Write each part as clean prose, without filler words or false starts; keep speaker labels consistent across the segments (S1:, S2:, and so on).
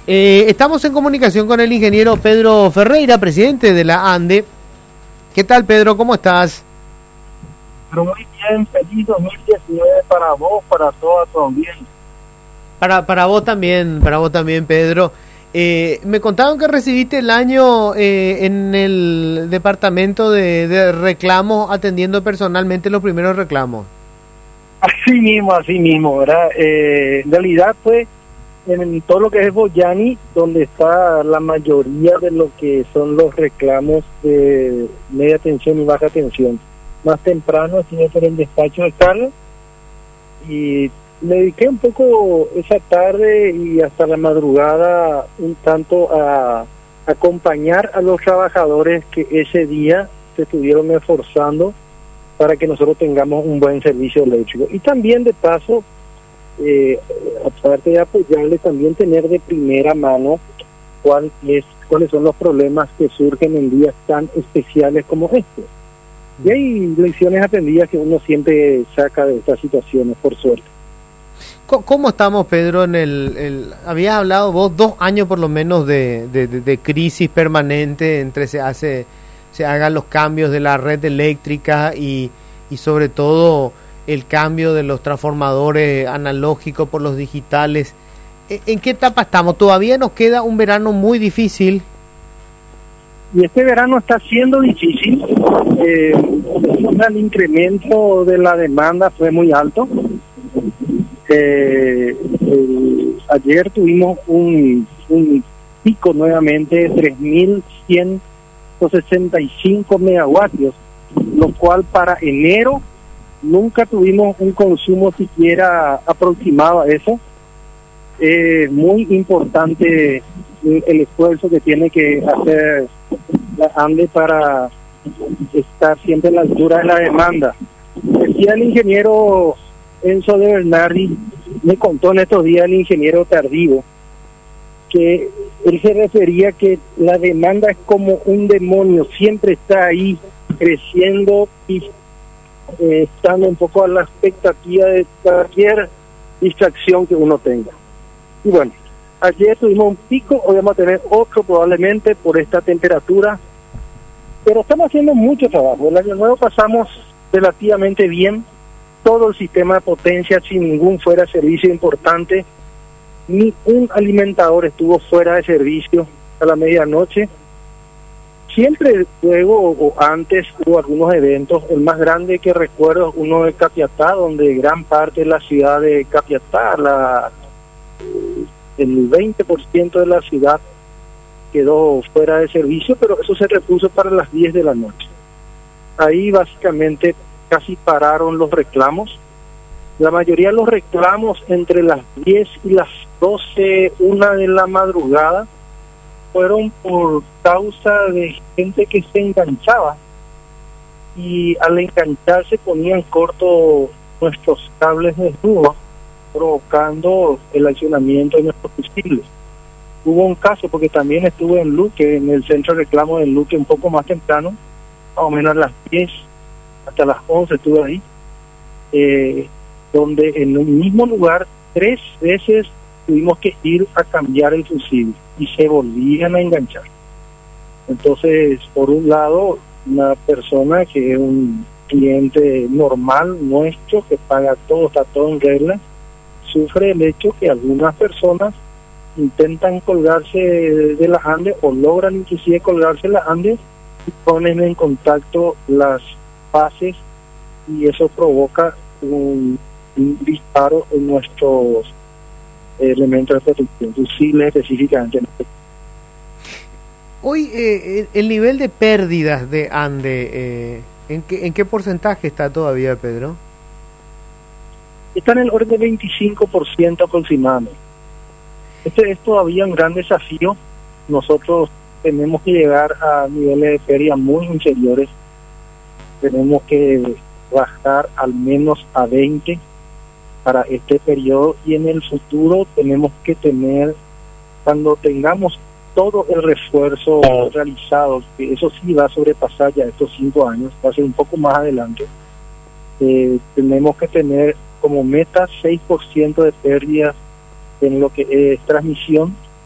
S1: Estamos en comunicación con el ingeniero Pedro Ferreira, presidente de la ANDE. ¿Qué tal, Pedro? ¿Cómo estás?
S2: Pero muy bien, feliz 2019 para vos, para toda tu audiencia.
S1: Para vos también, Pedro. Me contaron que recibiste el año en el departamento de reclamos, atendiendo personalmente los primeros reclamos.
S2: Así mismo, ¿verdad? En realidad fue en todo lo que es Boyani, donde está la mayoría de lo que son los reclamos de media tensión y baja tensión. Más temprano estuve por el despacho de Carlos y me dediqué un poco esa tarde y hasta la madrugada un tanto a acompañar a los trabajadores que ese día se estuvieron esforzando para que nosotros tengamos un buen servicio eléctrico. Y también de paso, aparte de apoyarle, también tener de primera mano cuáles son los problemas que surgen en días tan especiales como este. Y hay lecciones aprendidas que uno siempre saca de estas situaciones, por suerte.
S1: ¿Cómo estamos, Pedro? Habías hablado vos 2 años por lo menos de crisis permanente entre se hagan los cambios de la red eléctrica y sobre todo el cambio de los transformadores analógicos por los digitales. ¿En qué etapa estamos? Todavía nos queda un verano muy difícil.
S2: Y este verano está siendo difícil. El incremento de la demanda fue muy alto. Ayer tuvimos un pico nuevamente de 3.165 megavatios, lo cual para enero nunca tuvimos un consumo siquiera aproximado a eso. Muy importante el esfuerzo que tiene que hacer la ANDE para estar siempre a la altura de la demanda. Decía el ingeniero Enzo de Bernardi, me contó en estos días el ingeniero Tardivo, que él se refería que la demanda es como un demonio, siempre está ahí creciendo y estando un poco a la expectativa de cualquier distracción que uno tenga. Y bueno, ayer tuvimos un pico, hoy vamos a tener otro probablemente por esta temperatura, pero estamos haciendo mucho trabajo. El año nuevo pasamos relativamente bien, todo el sistema de potencia sin ningún fuera de servicio importante, ni un alimentador estuvo fuera de servicio a la medianoche. Siempre luego o antes hubo algunos eventos, el más grande que recuerdo es uno de Capiatá, donde gran parte de la ciudad de Capiatá, el 20% de la ciudad quedó fuera de servicio, pero eso se repuso para las 10 de la noche. Ahí básicamente casi pararon los reclamos. La mayoría de los reclamos entre las 10 y las 12, 1 de la madrugada, fueron por causa de gente que se enganchaba y al engancharse ponían corto nuestros cables desnudos, provocando el accionamiento de nuestros fusibles. Hubo un caso, porque también estuve en Luque, en el centro de reclamo de Luque un poco más temprano, más o menos a las 10 hasta las 11 estuve ahí, donde en un mismo lugar 3 veces tuvimos que ir a cambiar el fusible y se volvían a enganchar. Entonces, por un lado, una persona que es un cliente normal nuestro, que paga todo, está todo en regla, sufre el hecho que algunas personas intentan colgarse de las Andes o logran inclusive colgarse de las Andes y ponen en contacto las bases y eso provoca un disparo en nuestros elementos de protección, fusibles específicamente.
S1: Hoy el nivel de pérdidas de ANDE, ¿en qué porcentaje está todavía, Pedro?
S2: Está en el orden de 25% aproximadamente. Este es todavía un gran desafío. Nosotros tenemos que llegar a niveles de pérdida muy inferiores. Tenemos que bajar al menos a 20 para este periodo y en el futuro tenemos que tener, cuando tengamos todo el refuerzo realizado, que eso sí va a sobrepasar ya estos 5 años, va a ser un poco más adelante, tenemos que tener como meta 6% de pérdidas en lo que es transmisión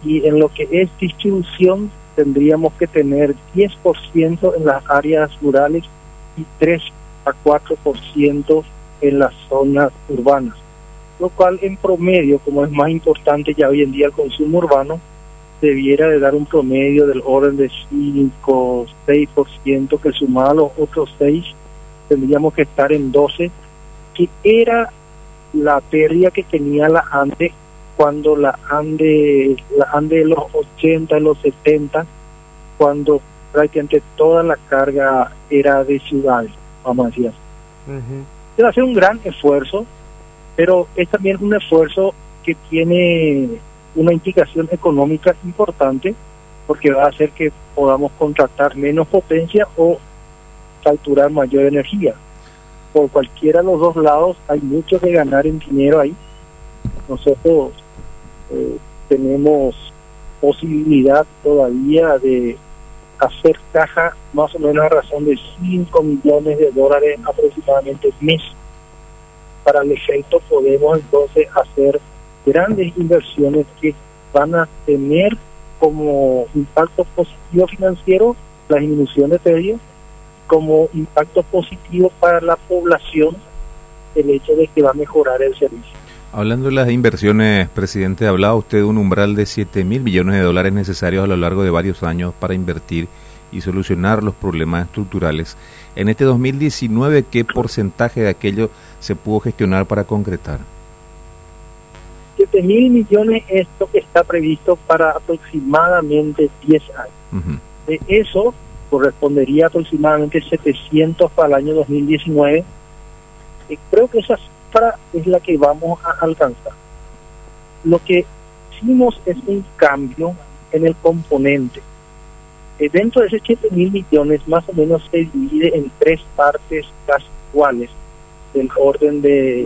S2: y en lo que es distribución tendríamos que tener 10% en las áreas rurales y 3 a 4% en las zonas urbanas, lo cual en promedio, como es más importante ya hoy en día el consumo urbano, debiera de dar un promedio del orden de 5, 6%, que sumado a los otros 6 tendríamos que estar en 12, que era la pérdida que tenía la ANDE cuando la ANDE de los 80, de los 70, cuando prácticamente toda la carga era de ciudades, vamos a decir así. Debe hacer un gran esfuerzo, pero es también un esfuerzo que tiene una implicación económica importante, porque va a hacer que podamos contratar menos potencia o facturar mayor energía. Por cualquiera de los dos lados hay mucho que ganar en dinero ahí. Nosotros tenemos posibilidad todavía de hacer caja más o menos a razón de $5 millones aproximadamente mes. Para el efecto podemos entonces hacer grandes inversiones que van a tener como impacto positivo financiero la disminución de precios, como impacto positivo para la población el hecho de que va a mejorar el servicio.
S3: Hablando de las inversiones, presidente, hablaba usted de un umbral de $7.000 millones necesarios a lo largo de varios años para invertir y solucionar los problemas estructurales. En este 2019, ¿qué porcentaje de aquello se pudo gestionar para concretar?
S2: 7.000 millones es lo que está previsto para aproximadamente 10 años. De eso correspondería aproximadamente 700 para el año 2019. Creo que esa cifra es la que vamos a alcanzar. Lo que hicimos es un cambio en el componente. Dentro de esos 7.000 millones más o menos se divide en 3 partes casi iguales, del orden de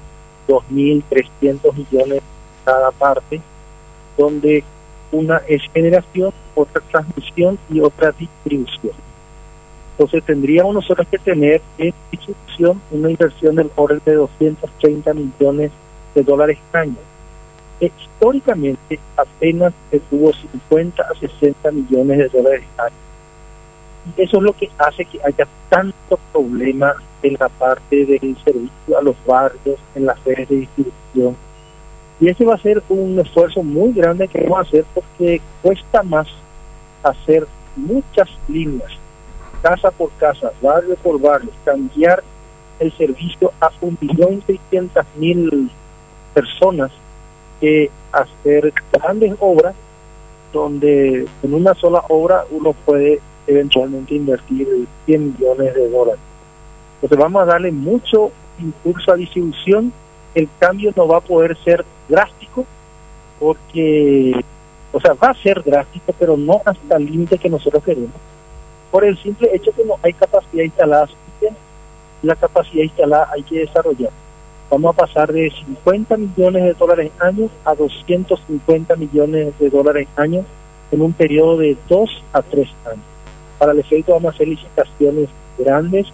S2: 2.300 millones cada parte, donde una es generación, otra transmisión y otra distribución. Entonces tendríamos nosotros que tener en distribución una inversión del orden de $230 millones año. Históricamente apenas tuvo 50 a 60 millones año. Y eso es lo que hace que haya tanto problema en la parte del servicio a los barrios, en las redes de distribución. Y ese va a ser un esfuerzo muy grande que vamos a hacer, porque cuesta más hacer muchas líneas, casa por casa, barrio por barrio, cambiar el servicio a 1.600.000 personas, que hacer grandes obras donde en una sola obra uno puede eventualmente invertir $100 millones. Entonces vamos a darle mucho impulso a distribución. El cambio no va a poder ser drástico, porque, va a ser drástico, pero no hasta el límite que nosotros queremos, por el simple hecho que no hay capacidad instalada suficiente. La capacidad instalada hay que desarrollar. Vamos a pasar de $50 millones año a $250 millones año en un periodo de 2 a 3 años. Para el efecto vamos a hacer licitaciones grandes,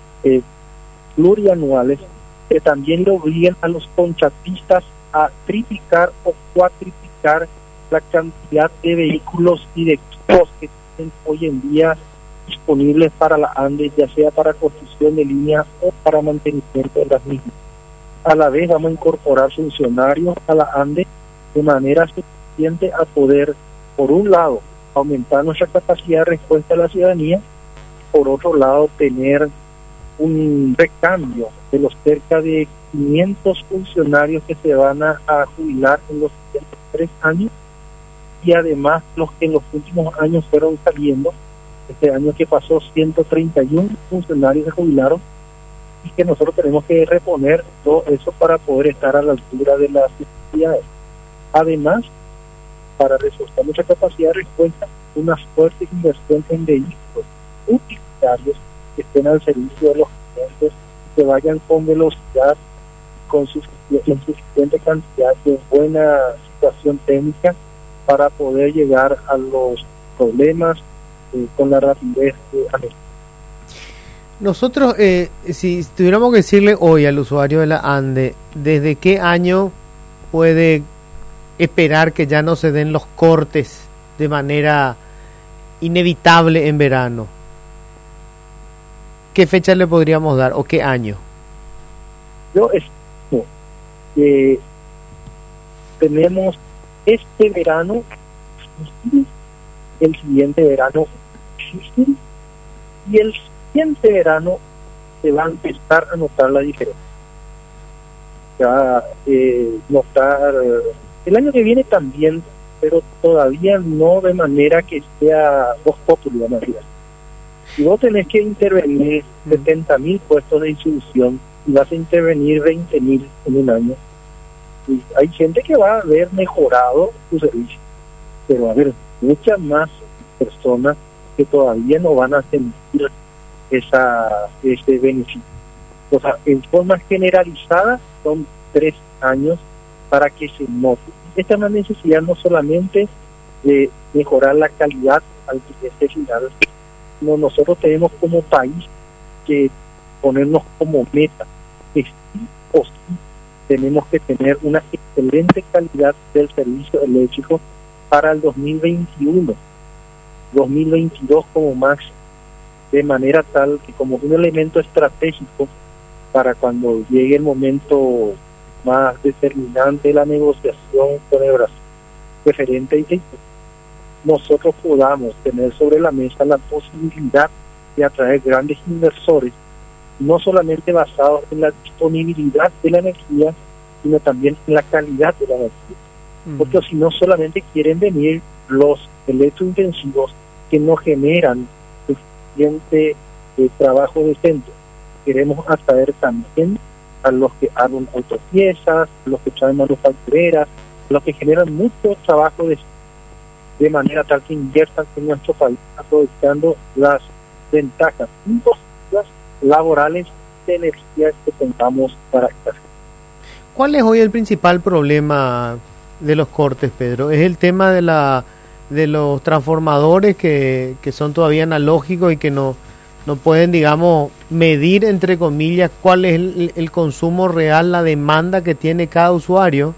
S2: plurianuales, que también le obliguen a los contratistas a triplicar o cuatriplicar la cantidad de vehículos y de equipos que tienen hoy en día disponibles para la ANDE, ya sea para construcción de líneas o para mantenimiento de las mismas. A la vez vamos a incorporar funcionarios a la ANDE de manera suficiente a poder, por un lado, aumentar nuestra capacidad de respuesta a la ciudadanía, por otro lado, tener un recambio de los cerca de 500 funcionarios que se van a jubilar en los siguientes 3 años, y además los que en los últimos años fueron saliendo. Este año que pasó, 131 funcionarios se jubilaron, y que nosotros tenemos que reponer todo eso para poder estar a la altura de las necesidades. Además, para reforzar nuestra capacidad de respuesta, una fuerte inversión en vehículos utilitarios que estén al servicio de los clientes, que vayan con velocidad, con suficiente cantidad, de buena situación técnica, para poder llegar a los problemas con la rapidez de
S1: Nosotros, si tuviéramos que decirle hoy al usuario de la ANDE, ¿desde qué año puede esperar que ya no se den los cortes de manera inevitable en verano? ¿Qué fecha le podríamos dar o qué año?
S2: Yo estimo que tenemos este verano difícil, el siguiente verano difícil, y el siguiente verano se va a empezar a notar la diferencia. Se va a notar el año que viene también, pero todavía no de manera que sea voz populi, vamos a decir. Si vos tenés que intervenir 70.000 puestos de distribución y vas a intervenir 20.000 en un año, y hay gente que va a haber mejorado su servicio, pero va a haber muchas más personas que todavía no van a sentir ese beneficio. O sea, en forma generalizada son 3 años para que se note. Esta es una necesidad no solamente de mejorar la calidad al cliente final, sino nosotros tenemos como país que ponernos como meta que sí o sí tenemos que tener una excelente calidad del servicio eléctrico para el 2021, 2022 como máximo, de manera tal que como un elemento estratégico para cuando llegue el momento más determinante de la negociación con el Brasil referente a ITC, nosotros podamos tener sobre la mesa la posibilidad de atraer grandes inversores, no solamente basados en la disponibilidad de la energía, sino también en la calidad de la energía. Porque si no, solamente quieren venir los electrointensivos que no generan suficiente trabajo decente. Queremos atraer también a los que arman autopiezas, a los que traen manufactureras, a los que generan mucho trabajo de manera tal que inviertan en nuestro país, aprovechando las ventajas impositivas laborales de energía que tengamos para esta.
S1: ¿Cuál es hoy el principal problema de los cortes, Pedro? ¿Es el tema de los transformadores que son todavía analógicos y que no pueden, digamos, medir, entre comillas, cuál es el consumo real, la demanda que tiene cada usuario?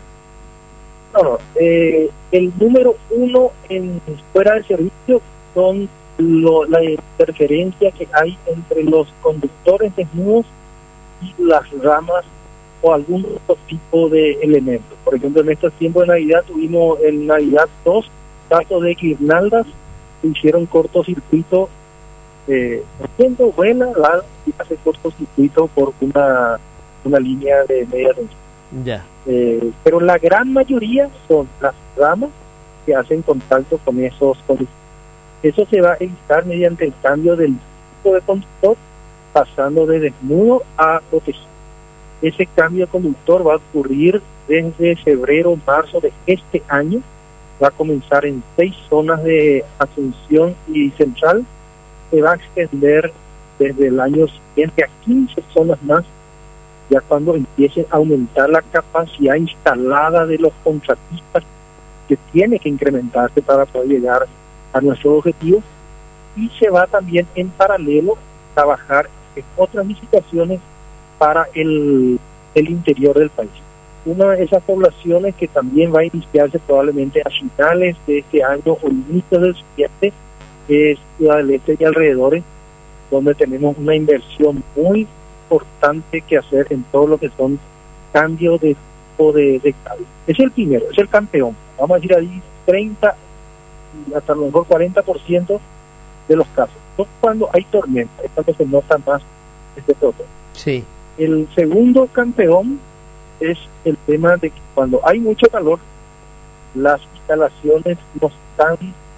S2: No, el número uno en fuera de servicio son la interferencia que hay entre los conductores desnudos y las ramas o algún otro tipo de elementos. Por ejemplo, en estos tiempos de Navidad tuvimos en Navidad 2 casos de guirnaldas que hicieron cortocircuito, haciendo buena y hace cortocircuito por una línea de media tensión.
S1: Ya.
S2: Pero la gran mayoría son las ramas que hacen contacto con esos conductores. Eso se va a evitar mediante el cambio del tipo de conductor, pasando de desnudo a protegido. Ese cambio de conductor va a ocurrir desde febrero, marzo de este año. Va a comenzar en 6 zonas de Asunción y Central. Se va a extender desde el año siguiente a 15 zonas más, ya cuando empiece a aumentar la capacidad instalada de los contratistas, que tiene que incrementarse para poder llegar a nuestro objetivo. Y se va también en paralelo a trabajar en otras licitaciones para el interior del país. Una de esas poblaciones que también va a iniciarse probablemente a finales de este año o inicio del siguiente es Ciudad del Este y alrededores, donde tenemos una inversión muy importante que hacer en todo lo que son cambios de tipo de cable. Es el primero, es el campeón. Vamos a decir ahí 30 hasta a lo mejor 40% de los casos. Entonces, cuando hay tormenta, es cuando se nota más este problema.
S1: Sí.
S2: El segundo campeón es el tema de que cuando hay mucho calor, las instalaciones no están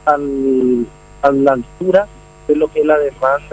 S2: a la altura de lo que es la demanda.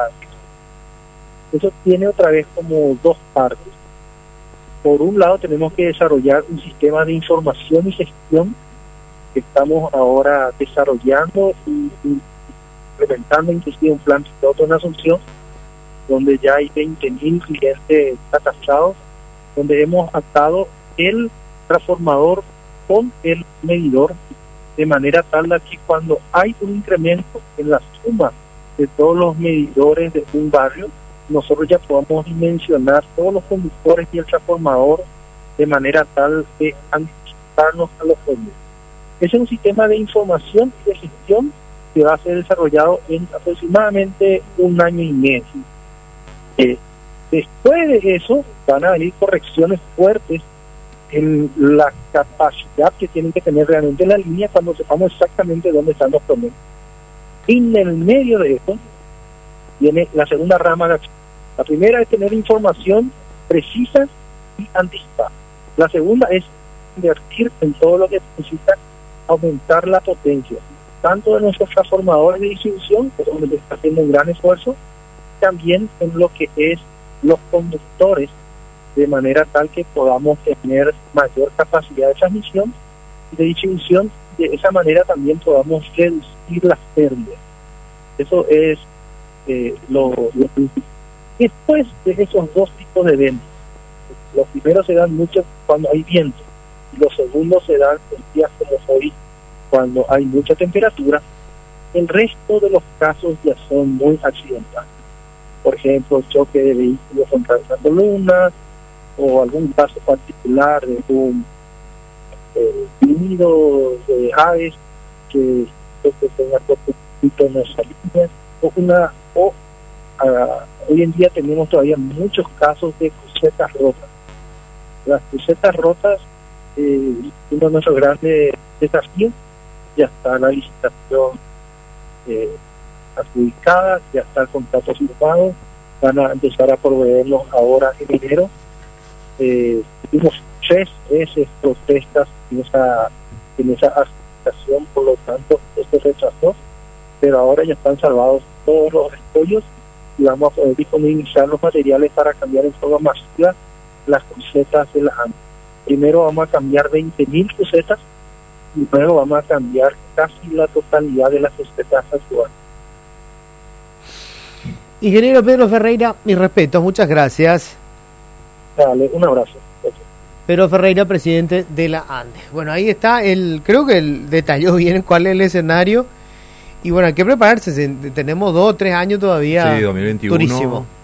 S2: Eso tiene otra vez como 2 partes. Por un lado, tenemos que desarrollar un sistema de información y gestión que estamos ahora desarrollando y implementando, inclusive un plan piloto en Asunción, donde ya hay 20.000 clientes atachados, donde hemos atado el transformador con el medidor, de manera tal que cuando hay un incremento en la suma de todos los medidores de un barrio, nosotros ya podamos dimensionar todos los conductores y el transformador de manera tal que adelantarnos a los proyectos. Es un sistema de información y de gestión que va a ser desarrollado en aproximadamente 1 año y medio. Después de eso van a venir correcciones fuertes en la capacidad que tienen que tener realmente la línea cuando sepamos exactamente dónde están los problemas. En el medio de eso viene la segunda rama de acción. La primera es tener información precisa y anticipada. La segunda es invertir en todo lo que necesita aumentar la potencia, tanto de nuestros transformadores de distribución, que es donde se está haciendo un gran esfuerzo, también en lo que es los conductores, de manera tal que podamos tener mayor capacidad de transmisión y de distribución, de esa manera también podamos reducir las pérdidas. Eso es lo principal. Después de esos dos tipos de eventos, los primeros se dan mucho cuando hay viento, y los segundos se dan en días como hoy, cuando hay mucha temperatura. El resto de los casos ya son muy accidentales. Por ejemplo, choque de vehículos contra esa columna, o algún caso particular de un nido de aves que tenga cortocircuito en nuestra línea, hoy en día tenemos todavía muchos casos de crucetas rotas. Las crucetas rotas, uno de nuestros grandes desafíos, ya está la licitación adjudicada, ya está el contrato firmado, van a empezar a proveerlos ahora en enero. Tuvimos 3 veces protestas en esa adjudicación, por lo tanto esto se rechazó, pero ahora ya están salvados todos los escollos y vamos a poder disponibilizar los materiales para cambiar en forma masiva las crucetas de la ANDE. Primero vamos a cambiar 20.000 crucetas y luego vamos a cambiar casi la totalidad de las crucetas actuales.
S1: Ingeniero Pedro Ferreira, mis respetos, muchas gracias.
S2: Dale, un abrazo.
S1: Pedro Ferreira, presidente de la ANDE. Bueno, ahí está, creo que él detalló bien cuál es el escenario. Y bueno, hay que prepararse, tenemos 2 o 3 años todavía.
S3: Sí, 2021.
S1: Durísimo.